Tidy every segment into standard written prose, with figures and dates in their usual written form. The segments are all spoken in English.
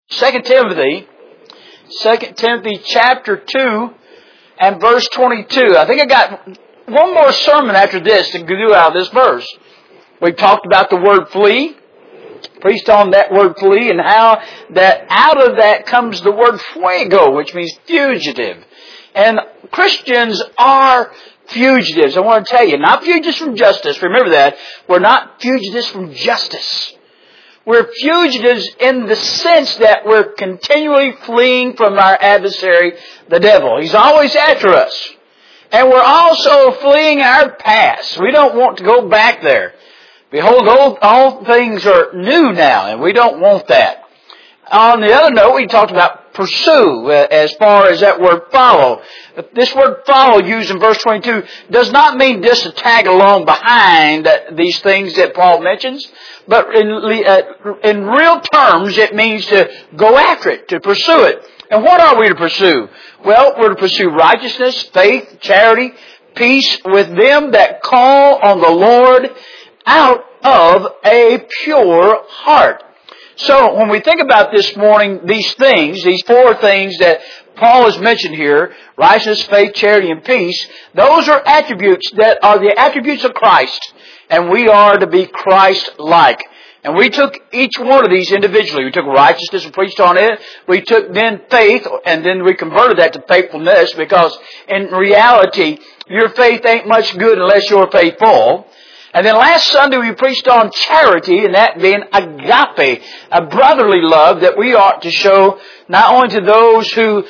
2 Timothy chapter 2 and verse 22. I think I got one more sermon after this to do out of this verse. We talked about the word flee, preached on that word flee, and how that out of that comes the word fuego, which means fugitive. And Christians are fugitives. I want to tell you, not fugitives from justice. Remember that. We're not fugitives from justice. We're fugitives in the sense that we're continually fleeing from our adversary, the devil. He's always after us. And we're also fleeing our past. We don't want to go back there. Behold, all things are new now, and we don't want that. On the other note, we talked about pursue as far as that word follow. This word follow used in verse 22 does not mean just to tag along behind these things that Paul mentions, but in real terms it means to go after it, to pursue it. And what are we to pursue? Well, we're to pursue righteousness, faith, charity, peace with them that call on the Lord out of a pure heart. So when we think about this morning, these things, these four things that Paul has mentioned here, righteousness, faith, charity, and peace, those are attributes that are the attributes of Christ. And we are to be Christ-like. And we took each one of these individually. We took righteousness and preached on it. We took then faith, and then we converted that to faithfulness, because in reality, your faith ain't much good unless you're faithful. And then last Sunday we preached on charity, and that being agape, a brotherly love that we ought to show not only to those who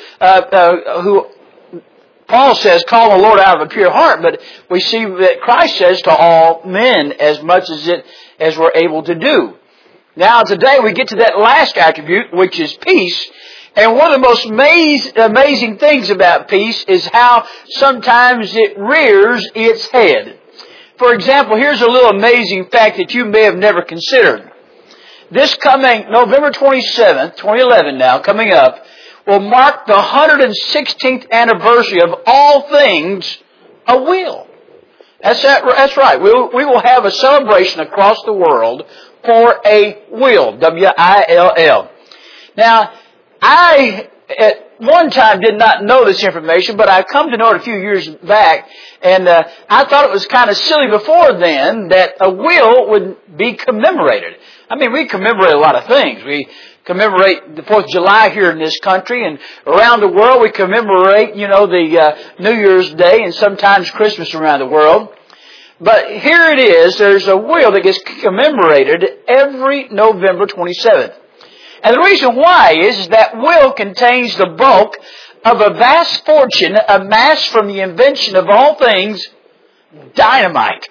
Paul says call the Lord out of a pure heart, but we see that Christ says to all men as much as we're able to do. Now today we get to that last attribute, which is peace. And one of the most amazing things about peace is how sometimes it rears its head. For example, here's a little amazing fact that you may have never considered. This coming November 27th, 2011 now, coming up, will mark the 116th anniversary of all things a will. That's right. We will have a celebration across the world for a will. W-I-L-L. Now, I at one time did not know this information, but I've come to know it a few years back, and I thought it was kind of silly before then that a will would be commemorated. I mean, we commemorate a lot of things. We commemorate the 4th of July here in this country, and around the world we commemorate, the New Year's Day and sometimes Christmas around the world. But here it is, there's a will that gets commemorated every November 27th. And the reason why is that will contains the bulk of a vast fortune amassed from the invention of all things, dynamite.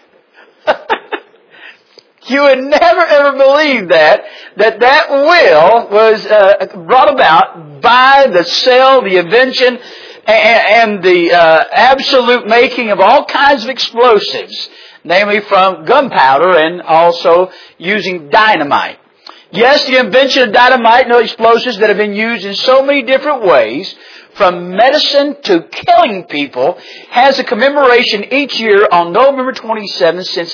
You would never ever believe that will was brought about by the sale, the invention, and the absolute making of all kinds of explosives, namely from gunpowder and also using dynamite. Yes, the invention of dynamite and explosives that have been used in so many different ways, from medicine to killing people, has a commemoration each year on November 27th since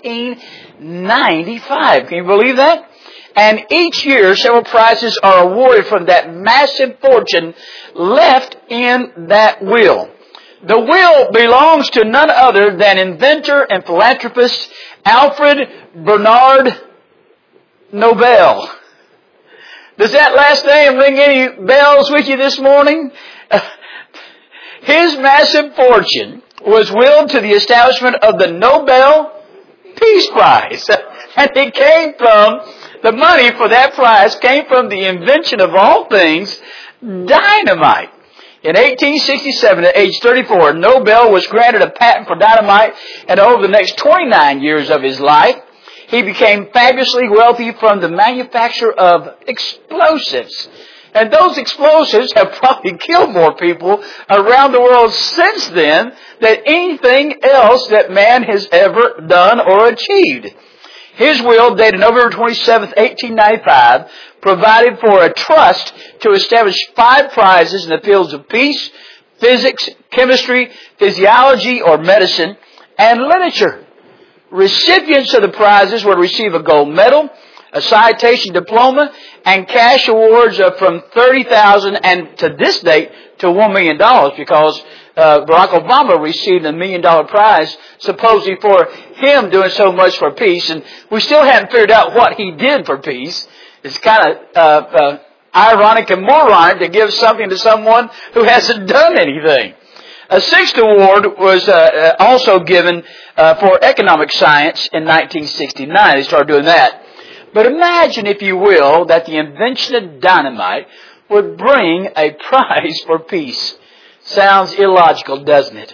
1895. Can you believe that? And each year, several prizes are awarded from that massive fortune left in that will. The will belongs to none other than inventor and philanthropist Alfred Bernard Nobel. Does that last name ring any bells with you this morning? His massive fortune was willed to the establishment of the Nobel Peace Prize. And it came from, the money for that prize came from the invention of all things, dynamite. In 1867, at age 34, Nobel was granted a patent for dynamite, and over the next 29 years of his life, he became fabulously wealthy from the manufacture of explosives. And those explosives have probably killed more people around the world since then than anything else that man has ever done or achieved. His will, dated November 27, 1895, provided for a trust to establish 5 prizes in the fields of peace, physics, chemistry, physiology or medicine, and literature. Recipients of the prizes would receive a gold medal, a citation diploma, and cash awards of from $30,000 and to this date to $1 million because Barack Obama received a $1 million prize supposedly for him doing so much for peace. And we still haven't figured out what he did for peace. It's kind of ironic and moronic to give something to someone who hasn't done anything. A sixth award was also given for economic science in 1969. They started doing that. But imagine, if you will, that the invention of dynamite would bring a prize for peace. Sounds illogical, doesn't it?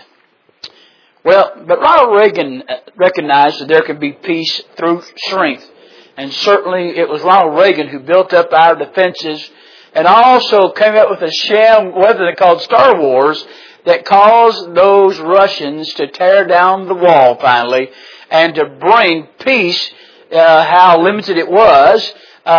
Well, but Ronald Reagan recognized that there can be peace through strength. And certainly it was Ronald Reagan who built up our defenses and also came up with a sham weapon called Star Wars that caused those Russians to tear down the wall finally and to bring peace, how limited it was,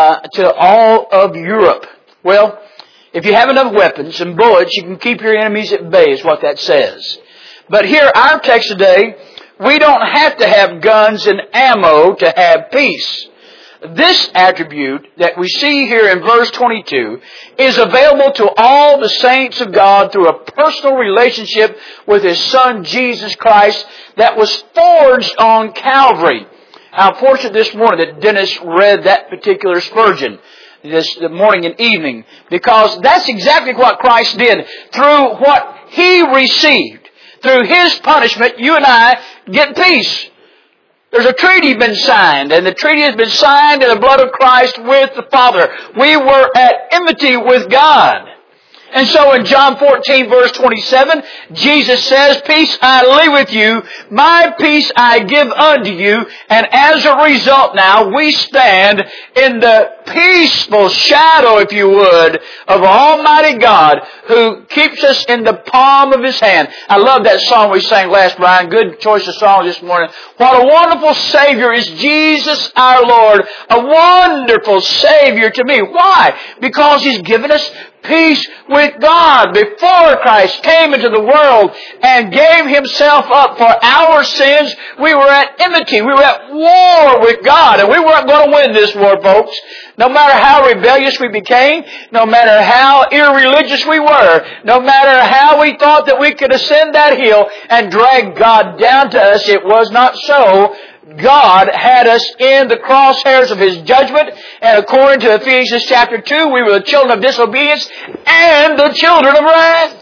to all of Europe. Well, if you have enough weapons and bullets, you can keep your enemies at bay, is what that says. But here, our text today, we don't have to have guns and ammo to have peace. This attribute that we see here in verse 22 is available to all the saints of God through a personal relationship with His Son, Jesus Christ, that was forged on Calvary. I'm fortunate this morning that Dennis read that particular Spurgeon this morning and evening, because that's exactly what Christ did. Through what He received, through His punishment, you and I get peace. There's a treaty been signed, and the treaty has been signed in the blood of Christ with the Father. We were at enmity with God. And so in John 14, verse 27, Jesus says, "Peace I leave with you, my peace I give unto you." And as a result now, we stand in the peaceful shadow, if you would, of Almighty God, who keeps us in the palm of His hand. I love that song we sang last, Brian. Good choice of song this morning. What a wonderful Savior is Jesus our Lord. A wonderful Savior to me. Why? Because He's given us peace with God. Before Christ came into the world and gave Himself up for our sins, we were at enmity. We were at war with God. And we weren't going to win this war, folks. No matter how rebellious we became, no matter how irreligious we were, no matter how we thought that we could ascend that hill and drag God down to us, it was not so. God had us in the crosshairs of His judgment, and according to Ephesians chapter 2, we were the children of disobedience and the children of wrath.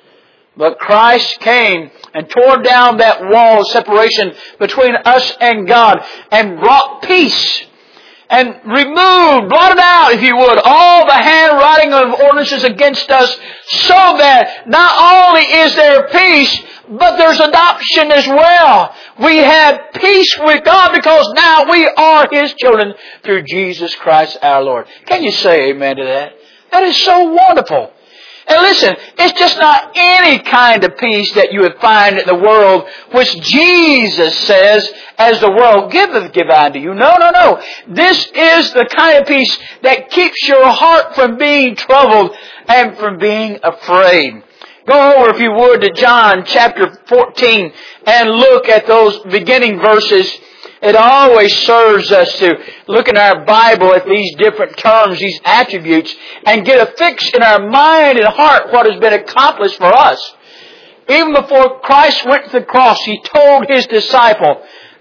But Christ came and tore down that wall of separation between us and God and brought peace and removed, blotted out, if you would, all the handwriting of ordinances against us, so that not only is there peace, but there's adoption as well. We have peace with God because now we are His children through Jesus Christ our Lord. Can you say amen to that? That is so wonderful. And listen, it's just not any kind of peace that you would find in the world, which Jesus says, "As the world giveth, give I unto you." No, no, no. This is the kind of peace that keeps your heart from being troubled and from being afraid. Go over, if you would, to John chapter 14 and look at those beginning verses. It always serves us to look in our Bible at these different terms, these attributes, and get a fix in our mind and heart what has been accomplished for us. Even before Christ went to the cross, He told His disciples,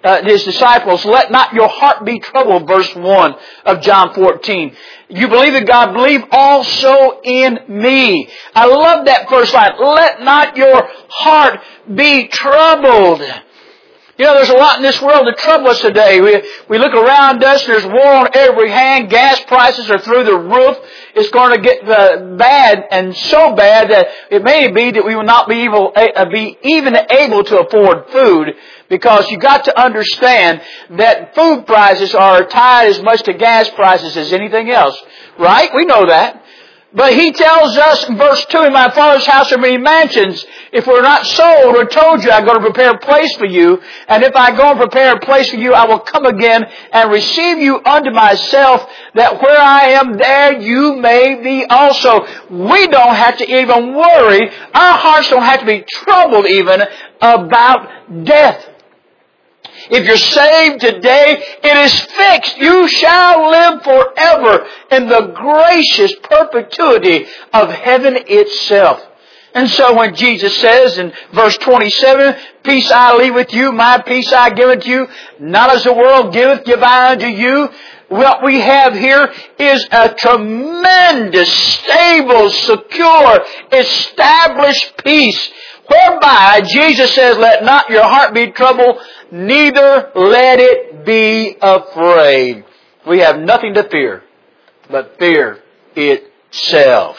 "Let not your heart be troubled," verse 1 of John 14. You believe in God, believe also in me. I love that first line. Let not your heart be troubled. You know, there's a lot in this world that trouble us today. We look around us, there's war on every hand. Gas prices are through the roof. It's going to get bad, and so bad that it may be that we will not be even able to afford food, because you got to understand that food prices are tied as much to gas prices as anything else. Right? We know that. But He tells us in verse 2, "In my Father's house are many mansions. If we're not sold or told you, I'm going to prepare a place for you. And if I go and prepare a place for you, I will come again and receive you unto myself, that where I am, there you may be also." We don't have to even worry. Our hearts don't have to be troubled even about death. If you're saved today, it is fixed. You shall live forever in the gracious perpetuity of heaven itself. And so when Jesus says in verse 27, peace I leave with you, my peace I give unto you, not as the world giveth, give I unto you. What we have here is a tremendous, stable, secure, established peace, whereby Jesus says, let not your heart be troubled, neither let it be afraid. We have nothing to fear, but fear itself.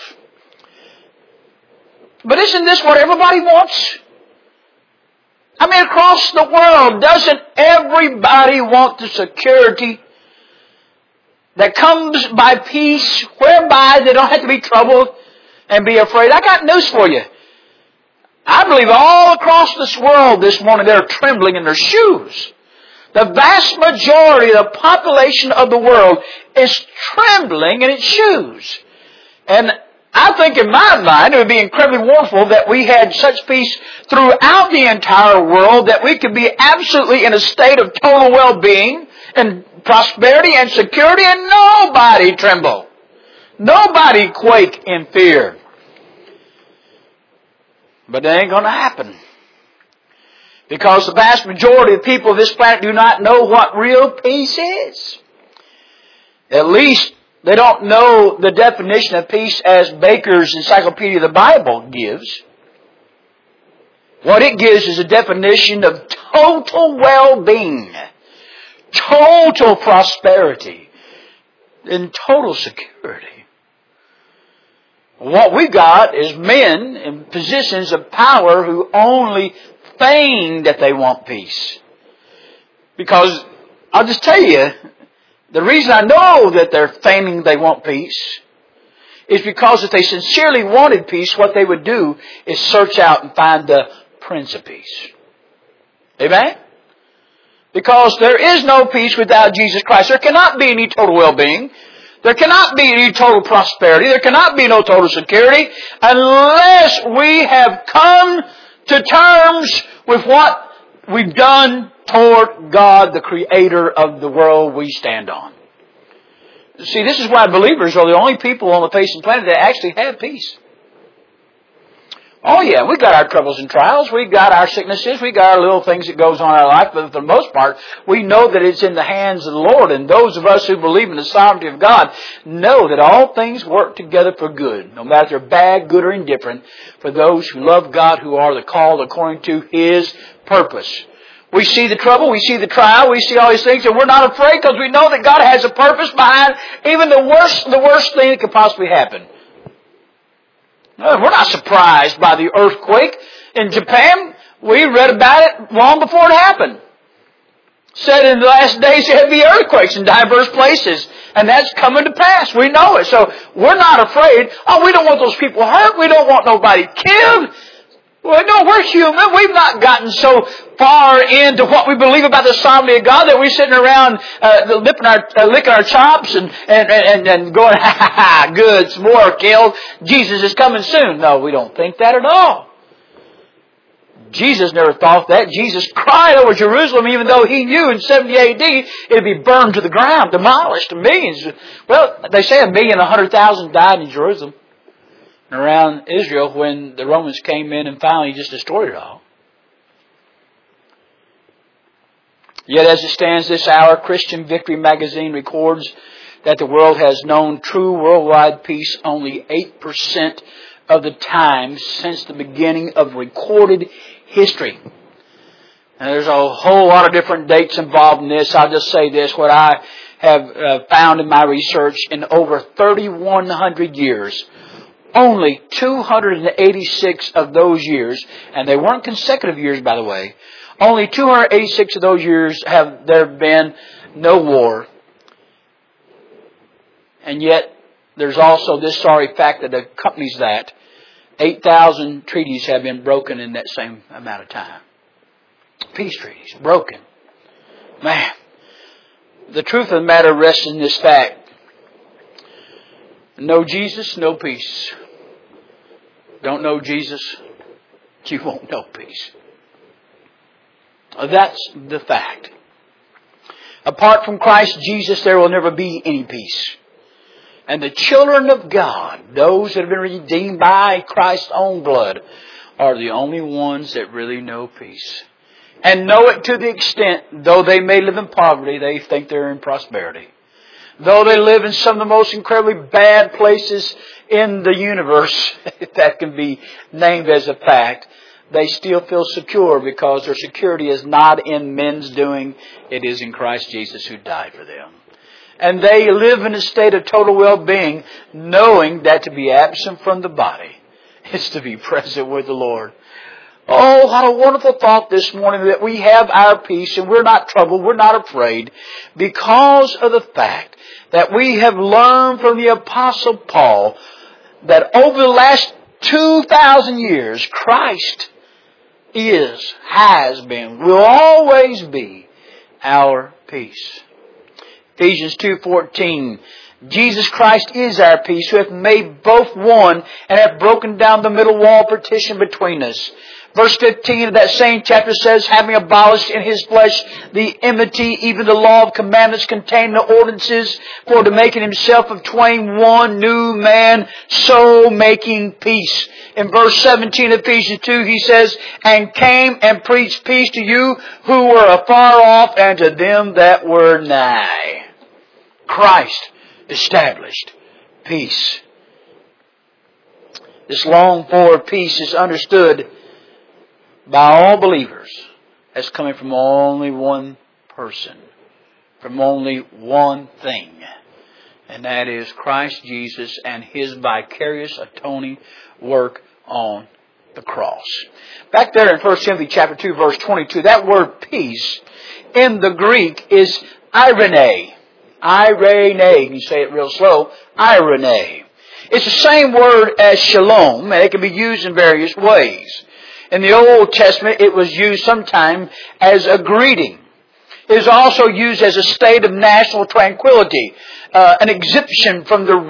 But isn't this what everybody wants? I mean, across the world, doesn't everybody want the security that comes by peace, whereby they don't have to be troubled and be afraid? I got news for you. I believe all across this world this morning they're trembling in their shoes. The vast majority of the population of the world is trembling in its shoes. And I think in my mind it would be incredibly wonderful that we had such peace throughout the entire world that we could be absolutely in a state of total well-being and prosperity and security and nobody tremble. Nobody quake in fear. But it ain't going to happen. Because the vast majority of people of this planet do not know what real peace is. At least they don't know the definition of peace as Baker's Encyclopedia of the Bible gives. What it gives is a definition of total well-being, total prosperity, and total security. What we got is men in positions of power who only feign that they want peace. Because, I'll just tell you, the reason I know that they're feigning they want peace is because if they sincerely wanted peace, what they would do is search out and find the Prince of Peace. Amen? Because there is no peace without Jesus Christ. There cannot be any total well-being. There cannot be any total prosperity. There cannot be no total security unless we have come to terms with what we've done toward God, the Creator of the world we stand on. See, this is why believers are the only people on the face of the planet that actually have peace. Oh yeah, we got our troubles and trials, we got our sicknesses, we got our little things that goes on in our life, but for the most part, we know that it's in the hands of the Lord, and those of us who believe in the sovereignty of God know that all things work together for good, no matter if they're bad, good, or indifferent, for those who love God, who are the called according to His purpose. We see the trouble, we see the trial, we see all these things, and we're not afraid because we know that God has a purpose behind even the worst thing that could possibly happen. No, we're not surprised by the earthquake in Japan. We read about it long before it happened. Said in the last days there would be earthquakes in diverse places. And that's coming to pass. We know it. So we're not afraid. Oh, we don't want those people hurt. We don't want nobody killed. Well, no, we're human. We've not gotten so far into what we believe about the sovereignty of God that we're sitting around licking our chops and going, ha ha ha, good, some more killed. Jesus is coming soon. No, we don't think that at all. Jesus never thought that. Jesus cried over Jerusalem even though He knew in 70 AD it would be burned to the ground, demolished, to millions. Well, they say 1,100,000 died in Jerusalem and around Israel when the Romans came in and finally just destroyed it all. Yet as it stands this hour, Christian Victory magazine records that the world has known true worldwide peace only 8% of the time since the beginning of recorded history. And there's a whole lot of different dates involved in this. I'll just say this, what I have found in my research, in over 3,100 years, only 286 of those years, and they weren't consecutive years, by the way, only 286 of those years have there been no war. And yet, there's also this sorry fact that accompanies that. 8,000 treaties have been broken in that same amount of time. Peace treaties, broken. Man, the truth of the matter rests in this fact. Know Jesus, no peace. Don't know Jesus, you won't know peace. That's the fact. Apart from Christ Jesus, there will never be any peace. And the children of God, those that have been redeemed by Christ's own blood, are the only ones that really know peace. And know it to the extent, though they may live in poverty, they think they're in prosperity. Though they live in some of the most incredibly bad places in the universe, if that can be named as a fact, they still feel secure because their security is not in men's doing. It is in Christ Jesus who died for them. And they live in a state of total well-being, knowing that to be absent from the body is to be present with the Lord. Oh, what a wonderful thought this morning that we have our peace and we're not troubled, we're not afraid, because of the fact that we have learned from the Apostle Paul that over the last 2,000 years, Christ has been, will always be our peace. Ephesians 2:14, Jesus Christ is our peace, who hath made both one and hath broken down the middle wall partition between us. Verse 15 of that same chapter says, having abolished in His flesh the enmity, even the law of commandments contained the ordinances, for to make in Himself of twain one new man, so making peace. In verse 17 of Ephesians 2, he says, and came and preached peace to you who were afar off, and to them that were nigh. Christ established peace. This longed for peace is understood by all believers as coming from only one person, from only one thing, and that is Christ Jesus and His vicarious atoning work on the cross. Back there in 1 Timothy chapter 2, verse 22, that word peace in the Greek is irene. Irene. You say it real slow. Irene. It's the same word as shalom, and it can be used in various ways. In the Old Testament, it was used sometime as a greeting. It is also used as a state of national tranquility, an exemption from the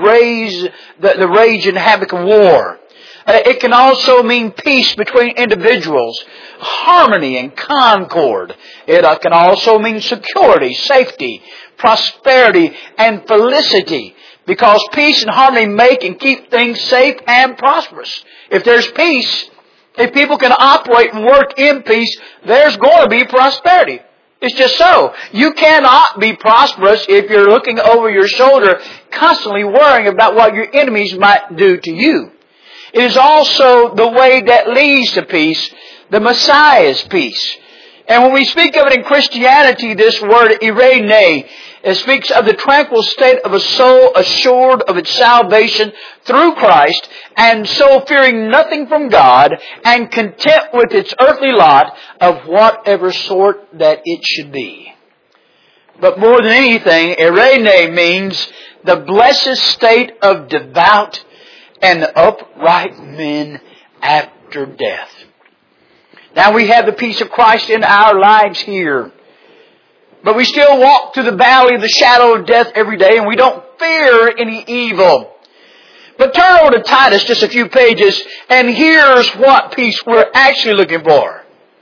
rage and havoc of war. It can also mean peace between individuals, harmony and concord. It can also mean security, safety, prosperity, and felicity, because peace and harmony make and keep things safe and prosperous. If there's peace, if people can operate and work in peace, there's going to be prosperity. It's just so. You cannot be prosperous if you're looking over your shoulder, constantly worrying about what your enemies might do to you. It is also the way that leads to peace, the Messiah's peace. And when we speak of it in Christianity, this word irene, it speaks of the tranquil state of a soul assured of its salvation through Christ, and so fearing nothing from God, and content with its earthly lot of whatever sort that it should be. But more than anything, irene means the blessed state of devout and upright men after death. Now we have the peace of Christ in our lives here. But we still walk through the valley of the shadow of death every day, and we don't fear any evil. But turn over to Titus just a few pages, and here's what peace we're actually looking for.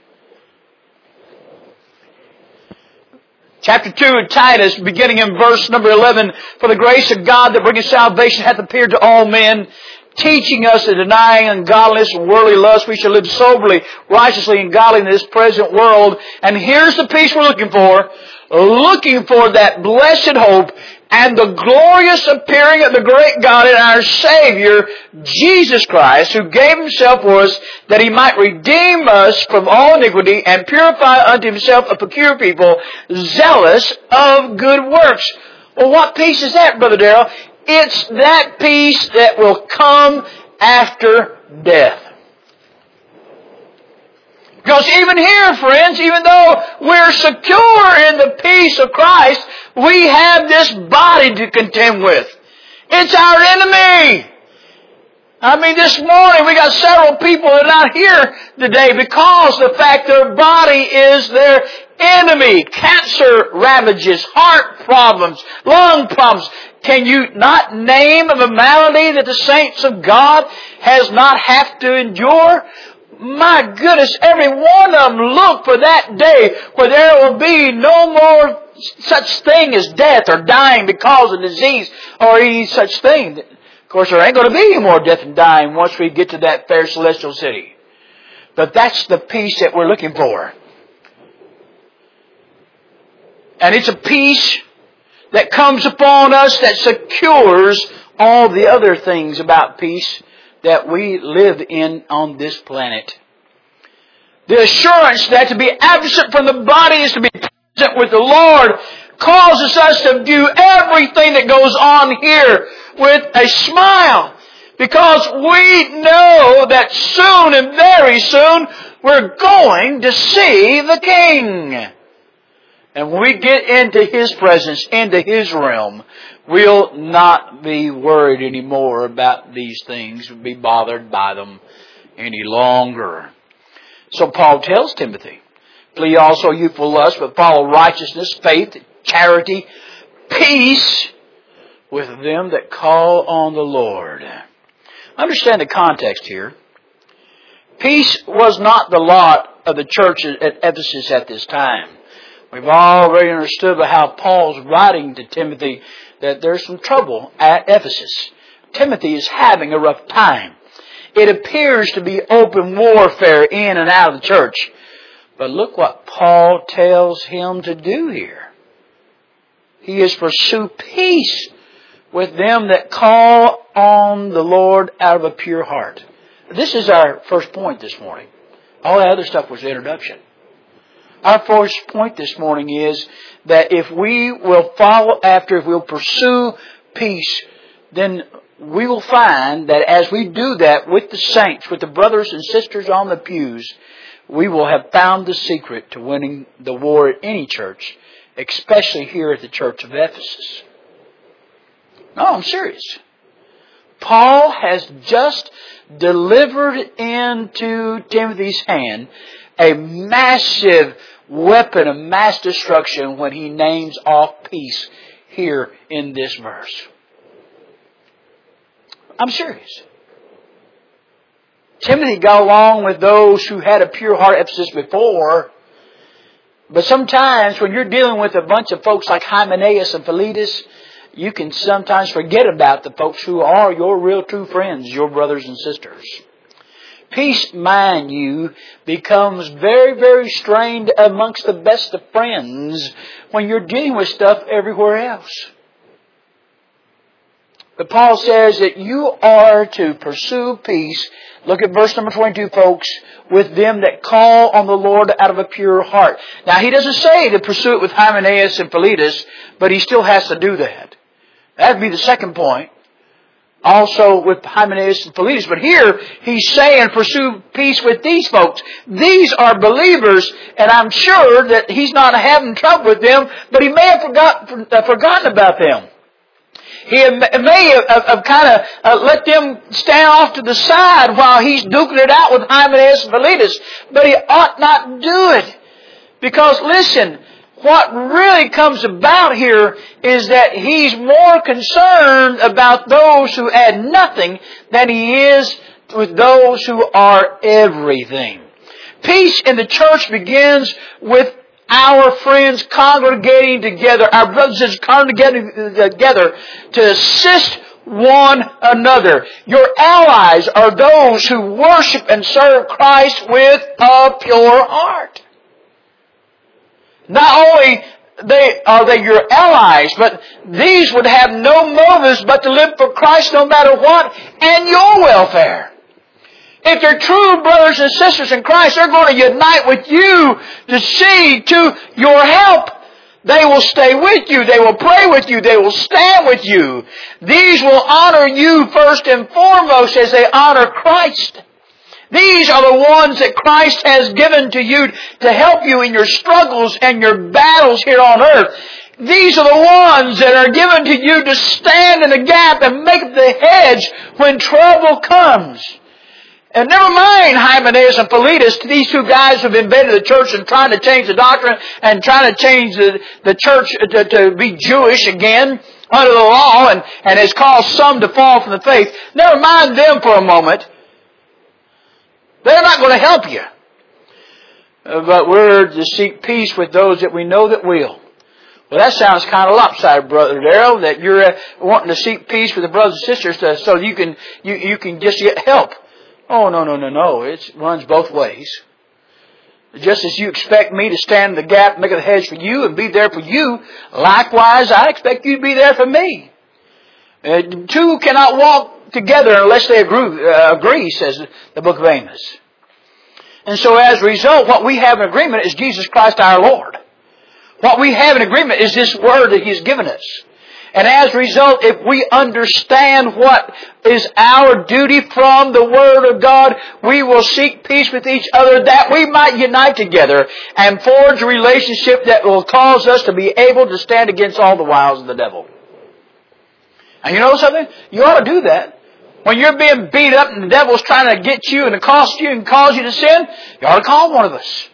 Chapter 2 of Titus, beginning in verse number 11, for the grace of God that bringeth salvation hath appeared to all men, teaching us that denying ungodliness and worldly lust, we shall live soberly, righteously, and godly in this present world. And here's the peace we're looking for that blessed hope and the glorious appearing of the great God and our Savior, Jesus Christ, who gave Himself for us, that He might redeem us from all iniquity and purify unto Himself a peculiar people, zealous of good works. Well, what peace is that, Brother Darrell? It's that peace that will come after death. Because even here, friends, even though we're secure in the peace of Christ, we have this body to contend with. It's our enemy. I mean, this morning we got several people that are not here today because the fact their body is their enemy. Cancer ravages, heart problems, lung problems. Can you not name of a malady that the saints of God has not have to endure? My goodness, every one of them look for that day where there will be no more such thing as death or dying because of disease or any such thing. Of course, there ain't going to be any more death and dying once we get to that fair celestial city. But that's the peace that we're looking for. And it's a peace that comes upon us that secures all the other things about peace that we live in on this planet. The assurance that to be absent from the body is to be present with the Lord causes us to view everything that goes on here with a smile. Because we know that soon and very soon we're going to see the King. And when we get into His presence, into His realm, we'll not be worried anymore about these things, be bothered by them any longer. So Paul tells Timothy, flee also youthful lust, but follow righteousness, faith, charity, peace with them that call on the Lord. Understand the context here. Peace was not the lot of the church at Ephesus at this time. We've already understood by how Paul's writing to Timothy that there's some trouble at Ephesus. Timothy is having a rough time. It appears to be open warfare in and out of the church. But look what Paul tells him to do here. He is pursue peace with them that call on the Lord out of a pure heart. This is our first point this morning. All the other stuff was the introduction. Our first point this morning is that if we will follow after, if we'll pursue peace, then we will find that as we do that with the saints, with the brothers and sisters on the pews, we will have found the secret to winning the war at any church, especially here at the church of Ephesus. No, I'm serious. Paul has just delivered into Timothy's hand a massive weapon of mass destruction when he names off peace here in this verse. I'm serious. Timothy got along with those who had a pure heart at Ephesus before, but sometimes when you're dealing with a bunch of folks like Hymenaeus and Philetus, you can sometimes forget about the folks who are your real true friends, your brothers and sisters. Peace, mind you, becomes very, very strained amongst the best of friends when you're dealing with stuff everywhere else. But Paul says that you are to pursue peace. Look at verse number 22, folks. With them that call on the Lord out of a pure heart. Now, he doesn't say to pursue it with Hymenaeus and Philetus, but he still has to do that. That would be the second point. Also with Hymenaeus and Philetus. But here, he's saying pursue peace with these folks. These are believers, and I'm sure that he's not having trouble with them, but he may have forgotten about them. He may have kind of let them stand off to the side while he's duking it out with Hymenaeus and Philetus. But he ought not do it. Because listen, what really comes about here is that he's more concerned about those who add nothing than he is with those who are everything. Peace in the church begins with our friends congregating together, our brothers and sisters congregating together to assist one another. Your allies are those who worship and serve Christ with a pure heart. Not only are they your allies, but these would have no motives but to live for Christ no matter what, and your welfare. If they're true brothers and sisters in Christ, they're going to unite with you to see to your help. They will stay with you. They will pray with you. They will stand with you. These will honor you first and foremost as they honor Christ. These are the ones that Christ has given to you to help you in your struggles and your battles here on earth. These are the ones that are given to you to stand in the gap and make the hedge when trouble comes. And never mind Hymenaeus and Philetus, these two guys who have invaded the church and trying to change the doctrine and trying to change the church to be Jewish again under the law and has caused some to fall from the faith. Never mind them for a moment. They're not going to help you. But we're to seek peace with those that we know that will. Well, that sounds kind of lopsided, Brother Darrell, that you're wanting to seek peace with the brothers and sisters so you can just get help. Oh, no. It runs both ways. Just as you expect me to stand in the gap, make a hedge for you, and be there for you, likewise, I expect you to be there for me. Two cannot walk together unless they agree, says the book of Amos. And so as a result, what we have in agreement is Jesus Christ our Lord. What we have in agreement is this Word that He's given us. And as a result, if we understand what is our duty from the Word of God, we will seek peace with each other that we might unite together and forge a relationship that will cause us to be able to stand against all the wiles of the devil. And you know something? You ought to do that. When you're being beat up and the devil's trying to get you and to cost you and cause you to sin, you ought to call one of us.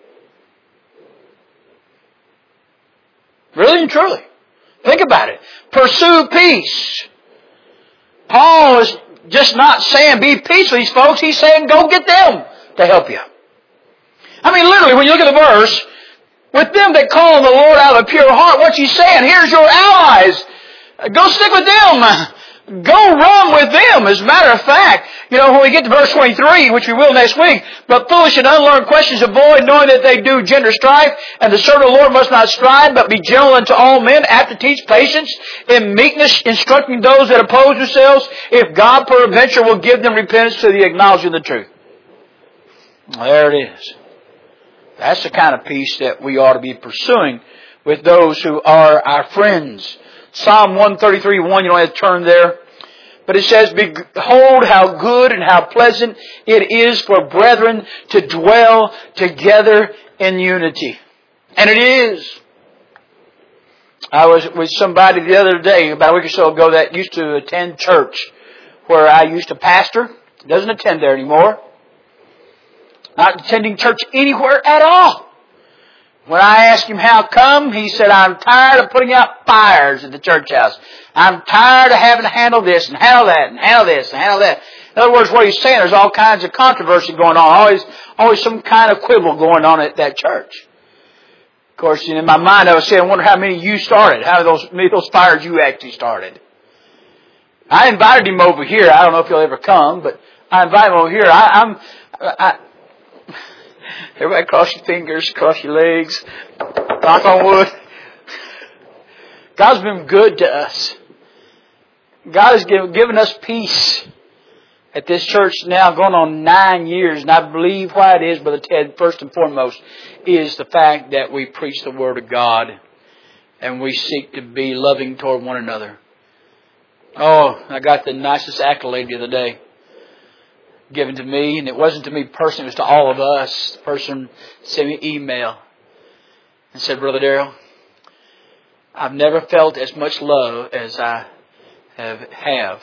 Really and truly. Think about it. Pursue peace. Paul is just not saying be peace with these folks. He's saying go get them to help you. I mean, literally, when you look at the verse, with them that call on the Lord out of a pure heart, what's He saying? Here's your allies. Go stick with them. Go run with them. As a matter of fact, when we get to verse 23, which we will next week, but foolish and unlearned questions avoid, knowing that they do gender strife, and the servant of the Lord must not strive, but be gentle unto all men, apt to teach patience, in meekness, instructing those that oppose themselves, if God peradventure will give them repentance to the acknowledging of the truth. There it is. That's the kind of peace that we ought to be pursuing with those who are our friends. Psalm 133:1, you don't have to turn there. But it says, behold how good and how pleasant it is for brethren to dwell together in unity. And it is. I was with somebody the other day, about a week or so ago, that used to attend church where I used to pastor. Doesn't attend there anymore. Not attending church anywhere at all. When I asked him how come, he said, I'm tired of putting out fires at the church house. I'm tired of having to handle this and handle that and handle this and handle that. In other words, what he's saying, there's all kinds of controversy going on. Always some kind of quibble going on at that church. Of course, in my mind, I was saying, I wonder how many you started. How many of those fires you actually started. I invited him over here. I don't know if he'll ever come, but I invited him over here. Everybody cross your fingers, cross your legs, knock on wood. God's been good to us. God has given us peace at this church now going on 9 years. And I believe why it is, Brother Ted, first and foremost, is the fact that we preach the Word of God and we seek to be loving toward one another. Oh, I got the nicest accolade the other day given to me, and it wasn't to me personally, it was to all of us. The person sent me an email and said, Brother Darrell, I've never felt as much love as I have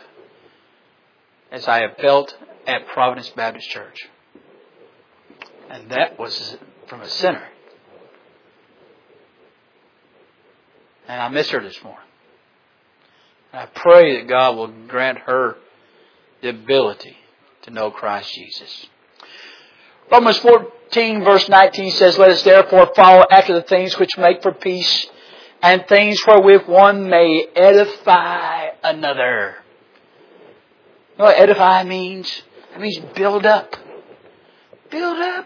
felt at Providence Baptist Church. And that was from a sinner. And I miss her this morning. And I pray that God will grant her the ability to know Christ Jesus. Romans 14 verse 19 says, let us therefore follow after the things which make for peace, and things wherewith one may edify another. You know what edify means? It means build up. Build up.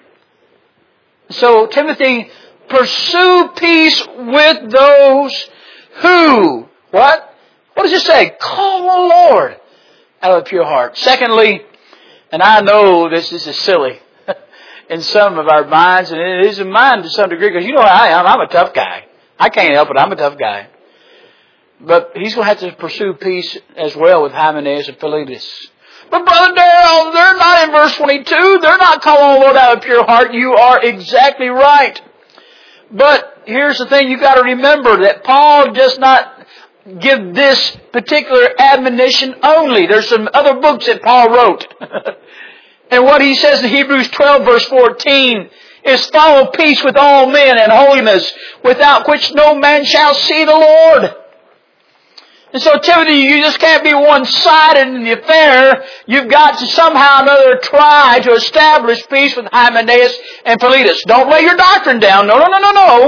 So, Timothy, pursue peace with those who, what? What does it say? Call on the Lord out of a pure heart. Secondly, and I know this is silly in some of our minds, and it is in mine to some degree, because you know what I am. I'm a tough guy. I can't help it. I'm a tough guy. But he's going to have to pursue peace as well with Hymenaeus and Philetus. But Brother Darrell, they're not in verse 22. They're not calling on the Lord out of pure heart. You are exactly right. But here's the thing you got to remember, that Paul does not give this particular admonition only. There's some other books that Paul wrote. And what he says in Hebrews 12 verse 14 is follow peace with all men and holiness, without which no man shall see the Lord. And so, Timothy, you just can't be one-sided in the affair. You've got to somehow or another try to establish peace with Hymenaeus and Philetus. Don't lay your doctrine down. No.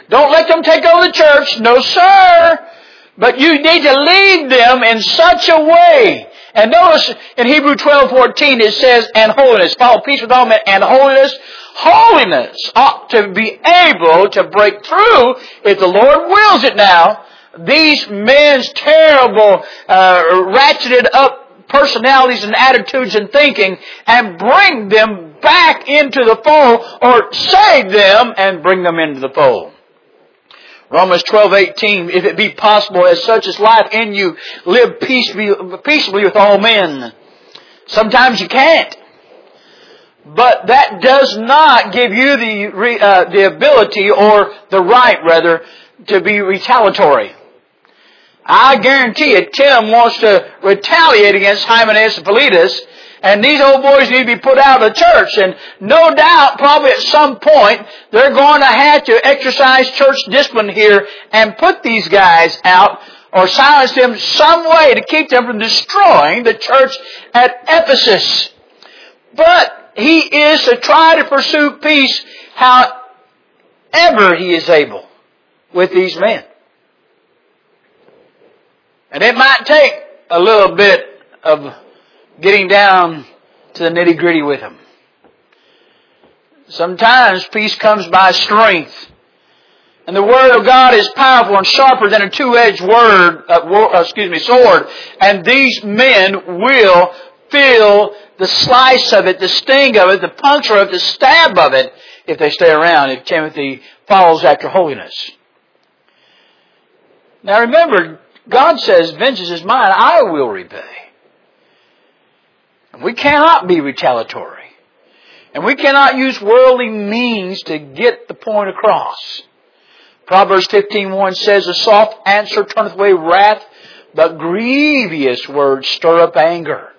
Don't let them take over the church. No, sir. But you need to lead them in such a way. And notice in Hebrew 12:14 it says, and holiness. Follow peace with all men and holiness. Holiness ought to be able to break through, if the Lord wills it now, these men's terrible, ratcheted up personalities and attitudes and thinking, and bring them back into the fold, or save them and bring them into the fold. Romans 12:18, if it be possible, as such as life in you, live peaceably with all men. Sometimes you can't. But that does not give you the ability, or the right, rather, to be retaliatory. I guarantee you, Tim wants to retaliate against Hymenaeus and Philetus, and these old boys need to be put out of the church. And no doubt, probably at some point, they're going to have to exercise church discipline here and put these guys out, or silence them some way to keep them from destroying the church at Ephesus. But he is to try to pursue peace however he is able with these men. And it might take a little bit of getting down to the nitty-gritty with them. Sometimes peace comes by strength. And the Word of God is powerful and sharper than a two-edged sword. And these men will feel the slice of it, the sting of it, the puncture of it, the stab of it, if they stay around, if Timothy follows after holiness. Now remember, God says, vengeance is mine, I will repay. And we cannot be retaliatory. And we cannot use worldly means to get the point across. Proverbs 15:1 says, a soft answer turneth away wrath, but grievous words stir up anger.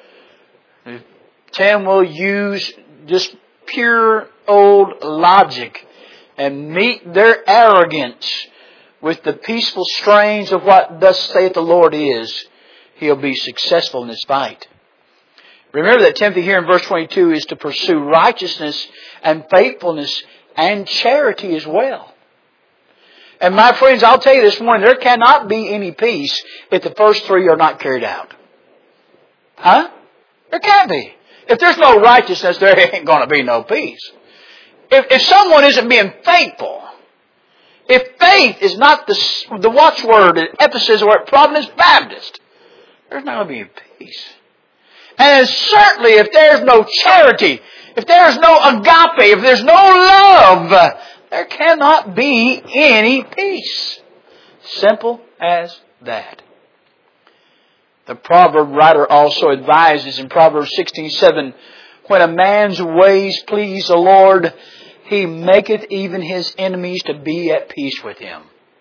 Tim will use just pure old logic and meet their arrogance with the peaceful strains of what thus saith the Lord is. He'll be successful in this fight. Remember that Timothy here in verse 22 is to pursue righteousness and faithfulness and charity as well. And my friends, I'll tell you this morning, there cannot be any peace if the first three are not carried out. Huh? There can't be. If there's no righteousness, there ain't going to be no peace. If someone isn't being faithful, if faith is not the watchword at Ephesus or at Providence Baptist, there's not going to be peace. And certainly if there's no charity, if there's no agape, if there's no love, there cannot be any peace. Simple as that. The proverb writer also advises in Proverbs 16:7, when a man's ways please the Lord, he maketh even his enemies to be at peace with him.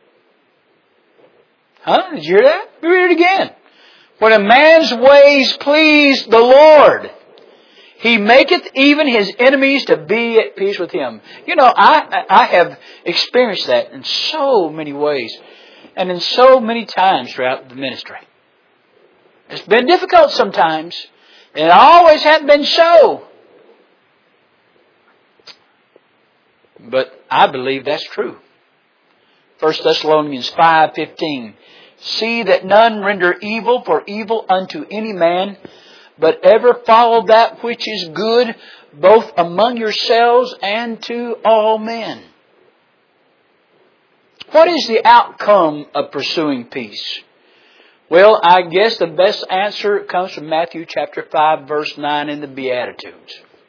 Huh? Did you hear that? Read it again. When a man's ways please the Lord, he maketh even his enemies to be at peace with him. You know, I have experienced that in so many ways and in so many times throughout the ministry. It's been difficult sometimes, and it always hasn't been so. But I believe that's true. 1 Thessalonians 5:15. See that none render evil for evil unto any man, but ever follow that which is good, both among yourselves and to all men. What is the outcome of pursuing peace? Well, I guess the best answer comes from Matthew chapter 5, verse 9 in the Beatitudes.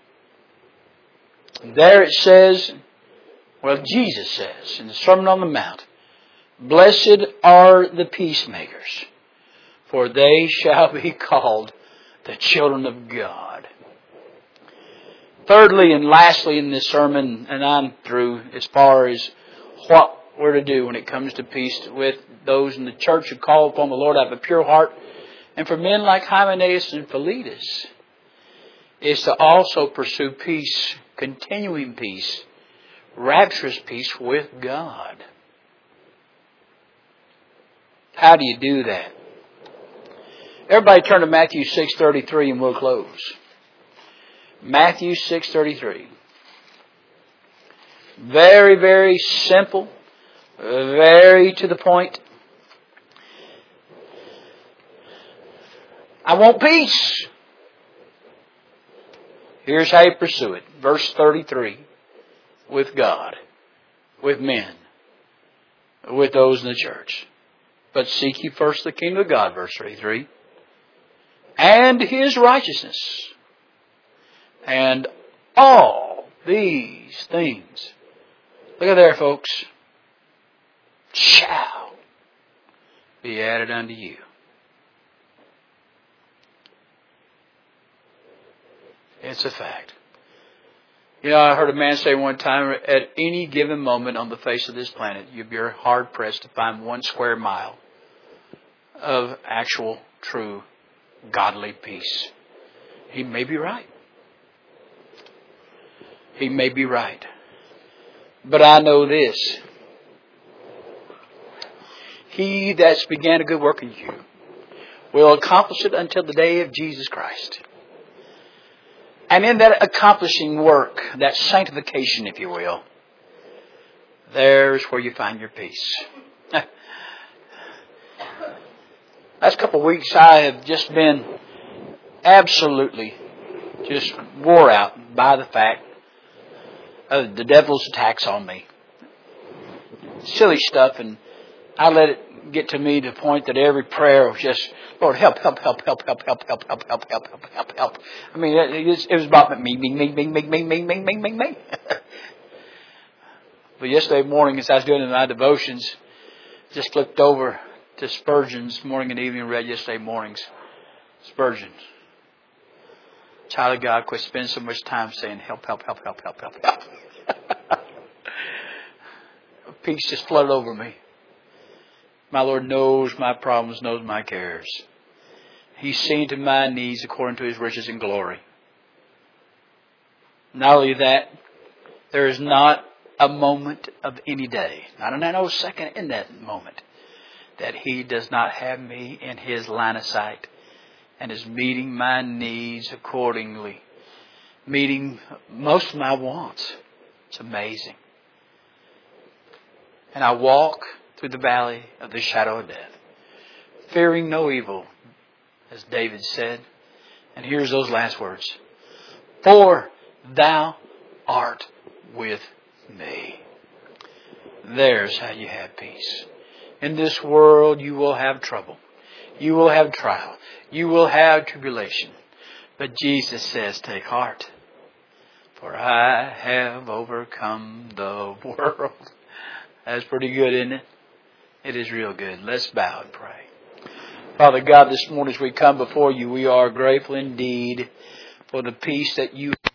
There it says, well, Jesus says in the Sermon on the Mount, blessed are the peacemakers, for they shall be called the children of God. Thirdly and lastly in this sermon, and I'm through as far as what we're to do when it comes to peace with those in the church who call upon the Lord out of a pure heart, and for men like Hymenaeus and Philetus, is to also pursue peace, continuing peace, rapturous peace with God. How do you do that? Everybody turn to Matthew 6:33 and we'll close. Matthew 6:33. Very, very simple, Very to the point. I want peace. Here's how you pursue it. Verse 33. With God. With men. With those in the church. But seek ye first the kingdom of God, verse 33. And His righteousness. And all these things. Look at there, folks. Shall be added unto you. It's a fact. You know, I heard a man say one time, at any given moment on the face of this planet, you'd be hard pressed to find 1 square mile of actual, true, godly peace. He may be right. He may be right. But I know this. He that's began a good work in you will accomplish it until the day of Jesus Christ. And in that accomplishing work, that sanctification, if you will, there's where you find your peace. Last couple of weeks, I have just been absolutely just wore out by the fact of the devil's attacks on me. Silly stuff, and I let it get to me to the point that every prayer was just, Lord, help, help, help, help, help, help, help, help, help, help, help, help, help. I mean, it was about me. But yesterday morning, as I was doing my devotions, just looked over to Spurgeon's morning and evening read yesterday morning's. Spurgeon. Child of God, quit spending so much time saying, help, help, help, help, help, help, help. Peace just flooded over me. My Lord knows my problems, knows my cares. He's seen to my needs according to His riches and glory. Not only that, there is not a moment of any day, not a nanosecond in that moment, that He does not have me in His line of sight and is meeting my needs accordingly, meeting most of my wants. It's amazing. And I walk through the valley of the shadow of death, fearing no evil, as David said. And here's those last words. For Thou art with me. There's how you have peace. In this world you will have trouble. You will have trial. You will have tribulation. But Jesus says, take heart. For I have overcome the world. That's pretty good, isn't it? It is real good. Let's bow and pray. Father God, this morning as we come before you, we are grateful indeed for the peace that you